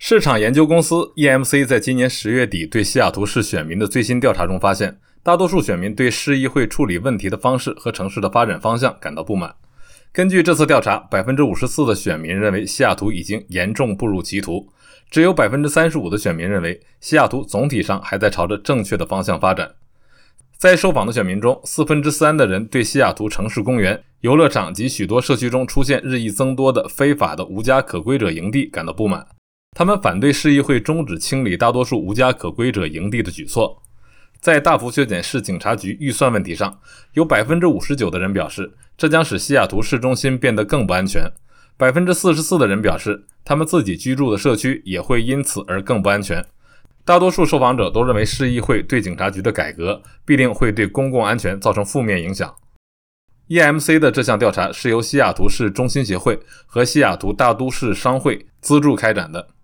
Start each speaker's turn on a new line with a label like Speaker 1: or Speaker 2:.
Speaker 1: 市场研究公司 EMC 在今年10月底对西雅图市选民的最新调查中发现，大多数选民对市议会处理问题的方式和城市的发展方向感到不满。根据这次调查， 54% 的选民认为西雅图已经严重步入歧途，只有 35% 的选民认为西雅图总体上还在朝着正确的方向发展。在受访的选民中，3/4的人对西雅图城市公园、游乐场及许多社区中出现日益增多的非法的无家可归者营地感到不满。他们反对市议会终止清理大多数无家可归者营地的举措。在大幅削减市警察局预算问题上，有 59% 的人表示这将使西雅图市中心变得更不安全。 44% 的人表示他们自己居住的社区也会因此而更不安全。大多数受访者都认为市议会对警察局的改革必定会对公共安全造成负面影响。EMC 的这项调查是由西雅图市中心协会和西雅图大都市商会资助开展的。